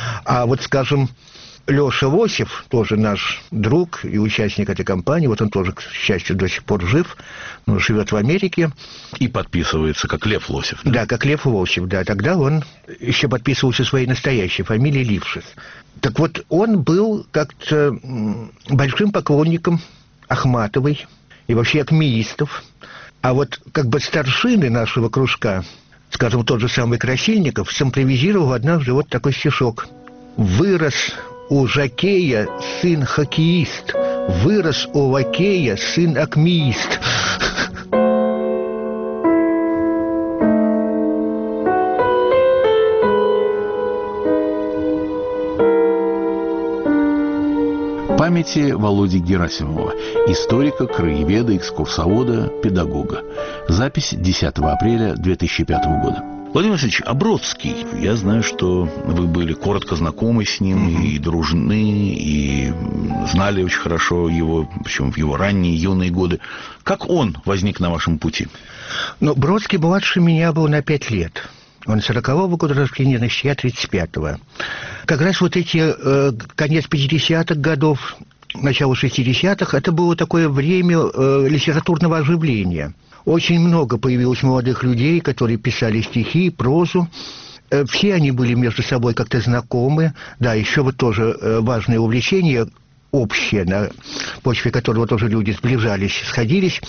а вот, скажем, Леша Лосев, тоже наш друг и участник этой компании, вот он тоже, к счастью, до сих пор жив, он живет в Америке. И подписывается как Лев Лосев. Да, да как Лев Лосев, да. Тогда он еще подписывался своей настоящей фамилией Лившиц. Так вот, он был как-то большим поклонником Ахматовой и вообще акмеистов. А вот как бы старшины нашего кружка, скажем, тот же самый Красильников, симпровизировал однажды вот такой стишок. «Вырос у жокея сын хоккеист, вырос у лакея сын акмеист». Памяти Володи Герасимова, историка, краеведа, экскурсовода, педагога. Запись десятого апреля две тысячи пятого года. Владимир Васильевич, а Бродский, я знаю, что вы были коротко знакомы с ним, mm-hmm. и дружны, и знали очень хорошо его, причем в его ранние юные годы. Как он возник на вашем пути? Ну, Бродский младше меня был на пять лет. Он сорокового года рождения, значит, я тридцать пятого. Как раз вот эти э, конец пятидесятых годов, начало шестидесятых, это было такое время э, литературного оживления. Очень много появилось молодых людей, которые писали стихи, прозу. Все они были между собой как-то знакомы. Да, еще вот тоже важное увлечение общее, на почве которого тоже люди сближались, сходились.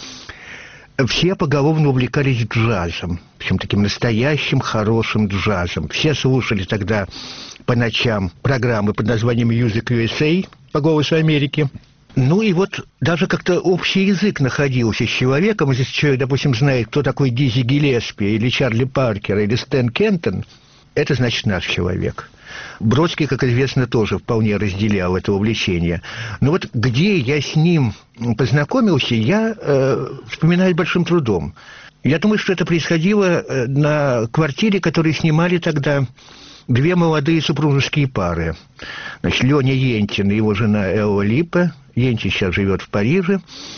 Все поголовно увлекались джазом, причем таким настоящим хорошим джазом. Все слушали тогда по ночам программы под названием Music ю эс эй по «Голосу Америки». Ну и вот даже как-то общий язык находился с человеком. Если человек, допустим, знает, кто такой Дизи Гиллеспи, или Чарли Паркер, или Стэн Кентон, это значит наш человек. Бродский, как известно, тоже вполне разделял это увлечение. Но вот где я с ним познакомился, я э, вспоминаю большим трудом. Я думаю, что это происходило на квартире, которую снимали тогда две молодые супружеские пары. Значит, Леня Ентин и его жена Элла Липа. Ентин сейчас живет в Париже.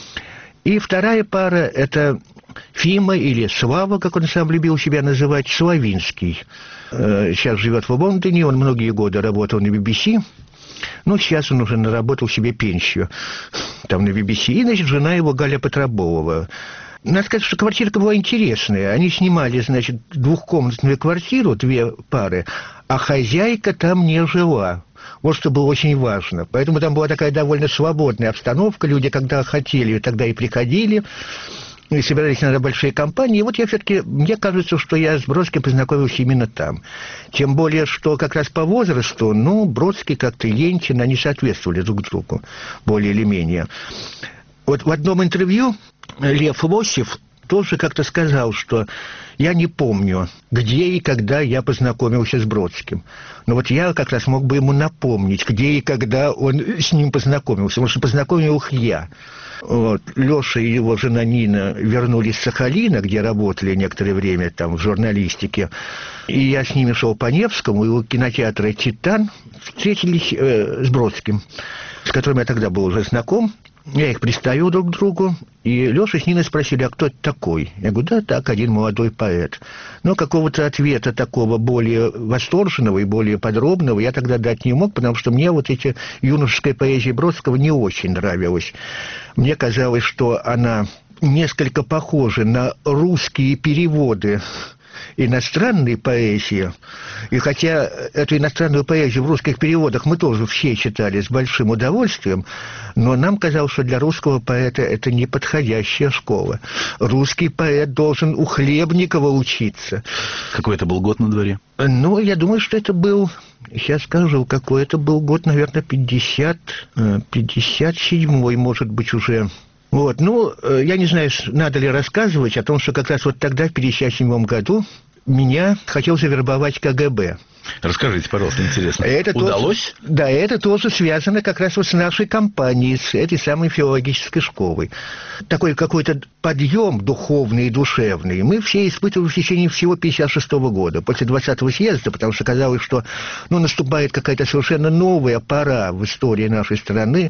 И вторая пара – это Фима или Слава, как он сам любил себя называть, Славинский. Сейчас живет в Лондоне, он многие годы работал на би би си. Ну, сейчас он уже наработал себе пенсию там на би би си. И, значит, жена его Галя Петроболова. Надо сказать, что квартирка была интересная. Они снимали, значит, двухкомнатную квартиру, две пары, а хозяйка там не жила. Вот что было очень важно. Поэтому там была такая довольно свободная обстановка. Люди, когда хотели, тогда и приходили. И собирались иногда большие компании. И вот я все-таки, мне кажется, что я с Бродским познакомился именно там. Тем более, что как раз по возрасту, ну, Бродский как-то Ентин, они соответствовали друг другу, более или менее. Вот в одном интервью Лев Лосев тоже как-то сказал, что я не помню, где и когда я познакомился с Бродским. Но вот я как раз мог бы ему напомнить, где и когда он с ним познакомился. Потому что познакомил их я. Вот. Леша и его жена Нина вернулись с Сахалина, где работали некоторое время там в журналистике. И я с ними шел по Невскому, и у кинотеатра «Титан» встретились э, с Бродским, с которым я тогда был уже знаком. Я их представил друг другу, и Леша с Ниной спросили, а кто это такой? Я говорю, да так, один молодой поэт. Но какого-то ответа такого более восторженного и более подробного я тогда дать не мог, потому что мне вот эти юношеская поэзия Бродского не очень нравилась. Мне казалось, что она несколько похожа на русские переводы иностранной поэзии. И хотя эту иностранную поэзию в русских переводах мы тоже все читали с большим удовольствием, но нам казалось, что для русского поэта это неподходящая школа. Русский поэт должен у Хлебникова учиться. Какой это был год на дворе? Ну, я думаю, что это был, сейчас скажу, какой это был год, наверное, пятьдесят, пятьдесят седьмой, может быть, уже. Вот, ну, я не знаю, надо ли рассказывать о том, что как раз вот тогда, в пятьдесят седьмом году, меня хотел завербовать ка гэ бэ. Расскажите, пожалуйста, интересно. Это удалось? Тоже, да, это тоже связано как раз вот с нашей компанией, с этой самой филологической школой. Такой какой-то подъем духовный и душевный мы все испытывали в течение всего пятьдесят шестого года, после двадцатого съезда, потому что казалось, что ну, наступает какая-то совершенно новая пора в истории нашей страны,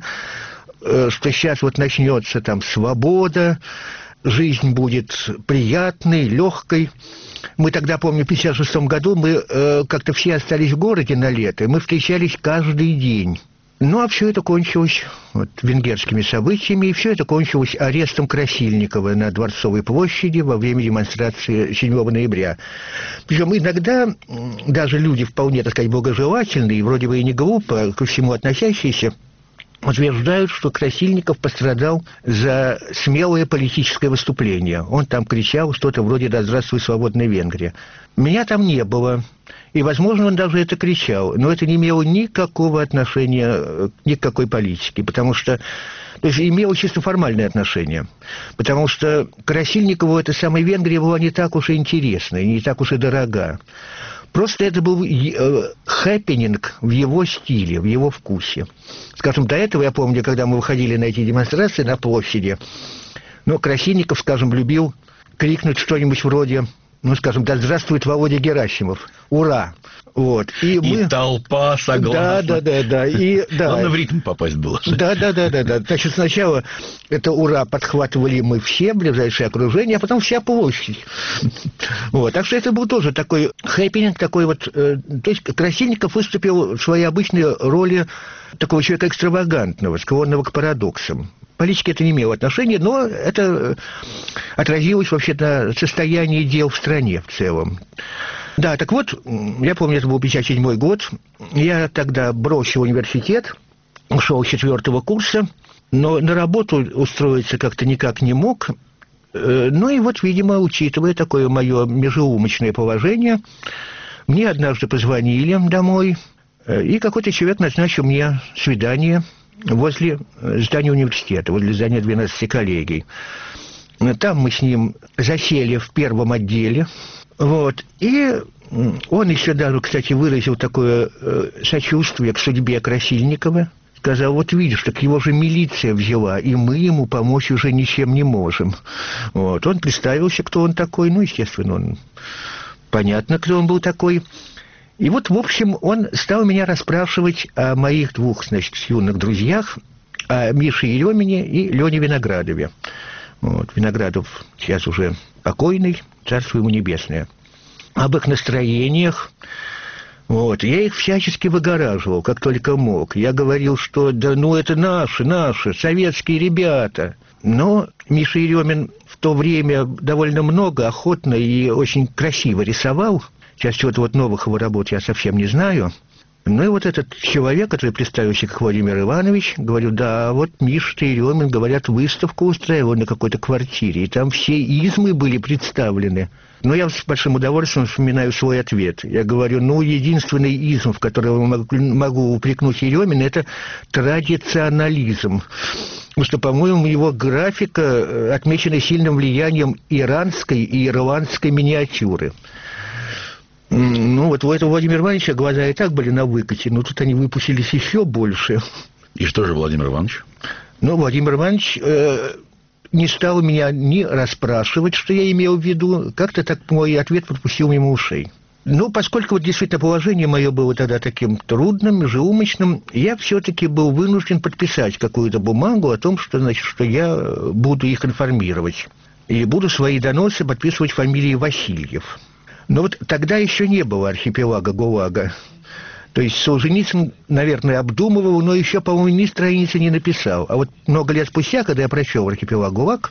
что сейчас вот начнется там свобода, жизнь будет приятной, легкой. Мы тогда, помню, в пятьдесят шестом году мы э, как-то все остались в городе на лето, и мы встречались каждый день. Ну, а все это кончилось вот, венгерскими событиями, и все это кончилось арестом Красильникова на Дворцовой площади во время демонстрации седьмого ноября. Причем иногда даже люди вполне, так сказать, благожелательные, вроде бы и не глупо ко всему относящиеся, утверждают, что Красильников пострадал за смелое политическое выступление. Он там кричал что-то вроде «Да здравствуй, свободная Венгрия». Меня там не было. И, возможно, он даже это кричал. Но это не имело никакого отношения ни к какой политике. Потому что... То есть имело чисто формальное отношение. Потому что Красильникову эта самая Венгрия была не так уж и интересна, и не так уж и дорога. Просто это был хэппининг в его стиле, в его вкусе. Скажем, до этого, я помню, когда мы выходили на эти демонстрации на площади, ну, Красильников, скажем, любил крикнуть что-нибудь вроде, ну, скажем, «Да здравствует Володя Герасимов! Ура!» Вот. И, мы... и толпа согласна. Да, да, да, да. И, да. Главное, в ритм попасть было. Да, да, да, да, да. Значит, сначала это «Ура» подхватывали мы все, ближайшее окружение, а потом вся площадь. Вот. Так что это был тоже такой хэппининг, такой вот... Э, то есть Красильников выступил в своей обычной роли такого человека экстравагантного, склонного к парадоксам. Политике это не имело отношения, но это отразилось вообще на состоянии дел в стране в целом. Да, так вот, я помню, это был пятьдесят седьмой год. Я тогда бросил университет, ушел с четвертого курса, но на работу устроиться как-то никак не мог. Ну и вот, видимо, учитывая такое мое межеумочное положение, мне однажды позвонили домой, и какой-то человек назначил мне свидание возле здания университета, возле здания двенадцати коллегий. Там мы с ним засели в первом отделе, вот, и он еще даже, кстати, выразил такое сочувствие к судьбе Красильникова. Сказал, вот видишь, так его же милиция взяла, и мы ему помочь уже ничем не можем. Вот. Он представился, кто он такой, ну, естественно, он... понятно, кто он был такой. И вот, в общем, он стал меня расспрашивать о моих двух, значит, юных друзьях, о Мише Еремине и Лене Виноградове. Вот. Виноградов сейчас уже покойный, царство ему небесное. Об их настроениях. Вот, я их всячески выгораживал, как только мог. Я говорил, что да ну это наши, наши, советские ребята. Но Миша Еремин в то время довольно много, охотно и очень красиво рисовал. Сейчас чего-то вот новых его работ я совсем не знаю. Ну и вот этот человек, который представился как Владимир Иванович, говорю, да, вот Миша Еремин, говорят, выставку устраивал на какой-то квартире, и там все измы были представлены. Но я с большим удовольствием вспоминаю свой ответ. Я говорю, ну, единственный изм, в котором я могу упрекнуть Еремина, это традиционализм. Потому что, по-моему, его графика отмечена сильным влиянием иранской и ирландской миниатюры. Ну, вот у этого Владимира Ивановича глаза и так были на выкате, но тут они выпустились еще больше. И что же Владимир Иванович? Ну, Владимир Иванович э, не стал меня ни расспрашивать, что я имел в виду, как-то так мой ответ пропустил мимо ушей. Ну, поскольку вот действительно положение мое было тогда таким трудным, межеумочным, я все-таки был вынужден подписать какую-то бумагу о том, что, значит, что я буду их информировать. И буду свои доносы подписывать фамилией Васильев. Но вот тогда еще не было архипелага ГУЛАГа. То есть Солженицын, наверное, обдумывал, но еще, по-моему, ни страницы не написал. А вот много лет спустя, когда я прочел архипелаг ГУЛАГ,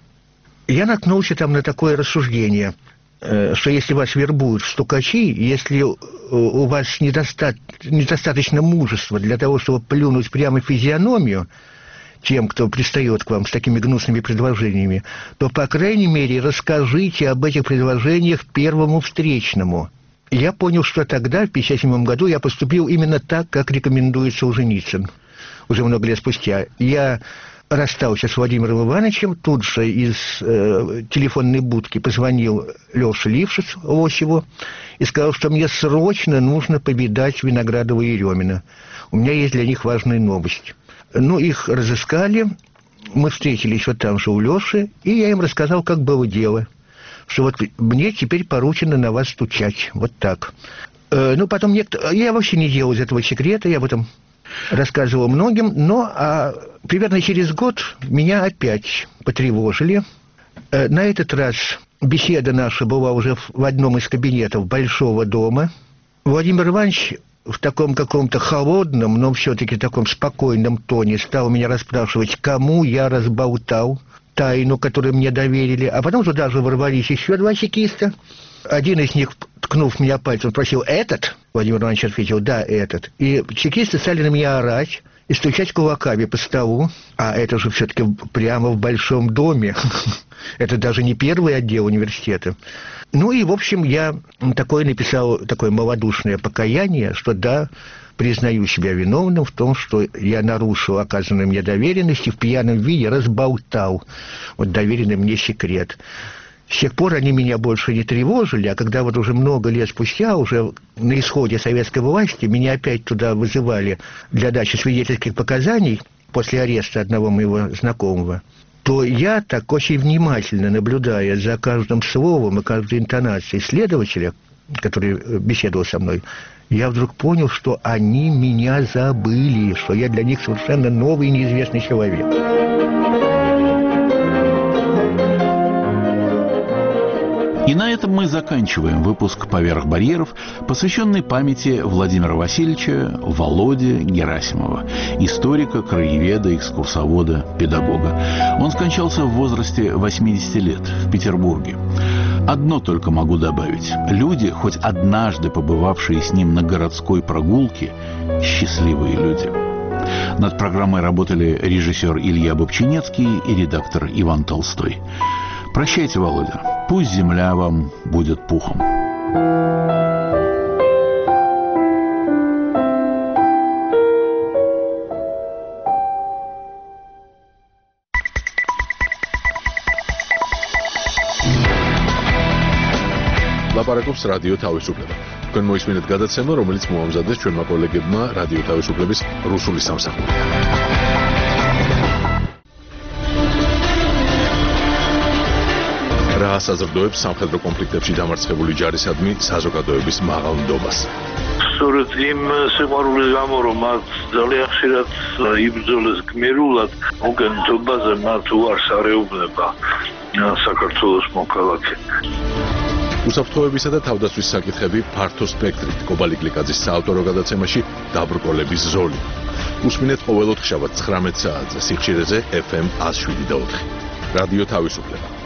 я наткнулся там на такое рассуждение, что если вас вербуют в стукачи, если у вас недоста... недостаточно мужества для того, чтобы плюнуть прямо в физиономию тем, кто пристает к вам с такими гнусными предложениями, то, по крайней мере, расскажите об этих предложениях первому встречному. Я понял, что тогда, в пятьдесят седьмом году, я поступил именно так, как рекомендует Солженицын. Уже много лет спустя. Я расстался с Владимиром Ивановичем, тут же из э, телефонной будки позвонил Леше Лившиц, Лосеву, и сказал, что мне срочно нужно повидать Виноградова и Еремина. У меня есть для них важная новость. Ну, их разыскали, мы встретились вот там же у Леши, и я им рассказал, как было дело, что вот мне теперь поручено на вас стучать, вот так. Э, ну, потом некто... Я вообще не делал из этого секрета, я об этом рассказывал многим, но а, примерно через год меня опять потревожили. Э, на этот раз беседа наша была уже в, в одном из кабинетов Большого дома. Владимир Иванович в таком каком-то холодном, но все-таки таком спокойном тоне стал меня расспрашивать, кому я разболтал тайну, которую мне доверили. А потом туда же ворвались еще два чекиста. Один из них, ткнув меня пальцем, спросил, «Этот?» Владимир Иванович ответил, «Да, этот». И чекисты стали на меня орать и стучать кулаками по столу. А это же все-таки прямо в Большом доме. Это даже не первый отдел университета. Ну и, в общем, я такое написал, такое малодушное покаяние, что да, признаю себя виновным в том, что я нарушил оказанную мне доверенность и в пьяном виде разболтал вот доверенный мне секрет. С тех пор они меня больше не тревожили, а когда вот уже много лет спустя, уже на исходе советской власти, меня опять туда вызывали для дачи свидетельских показаний после ареста одного моего знакомого, то я так очень внимательно, наблюдая за каждым словом и каждой интонацией следователя, который беседовал со мной, я вдруг понял, что они меня забыли, что я для них совершенно новый и неизвестный человек. И на этом мы заканчиваем выпуск «Поверх барьеров», посвященный памяти Владимира Васильевича Володи Герасимова, историка, краеведа, экскурсовода, педагога. Он скончался в возрасте восьмидесяти лет в Петербурге. Одно только могу добавить. Люди, хоть однажды побывавшие с ним на городской прогулке, счастливые люди. Над программой работали режиссер Илья Бобчинецкий и редактор Иван Толстой. Прощайте, Володя. Пусть земля вам будет пухом. ლაპარაკობს რადიო თავისუფლება. თქვენ მოისმინეთ გადაცემა, რომელიც მოამზადეს ჩვენმა კოლეგებმა რადიო თავისუფლების რუსული სამსახურიდან. რა საზრდოებს სამხედრო კონფლიქტებში დამარცხებული ჯარისადმი საზოგადოების მაღალ ნდობას. სწორედ იმ სიყვარულის გამო, რომ მათ ძალიან ხშირად იბრძოლეს გმირულად, მოგენთობაზე მათ უარს არეუბნება საქართველოს მოქალაქე. უსაფრთხოებისა და თავდაცვის საკითხები ფართო სპექტრით კობალი გლიკაძის საავტორო გადაცემაში დაბრკოლების ზოლი. უსმინეთ ყოველ ოთხშაბათს ცხრამეტ საათზე სიხშირეზე ეფ ემ ათს შვიდი და ოთხი. რადიო თავისუფლება.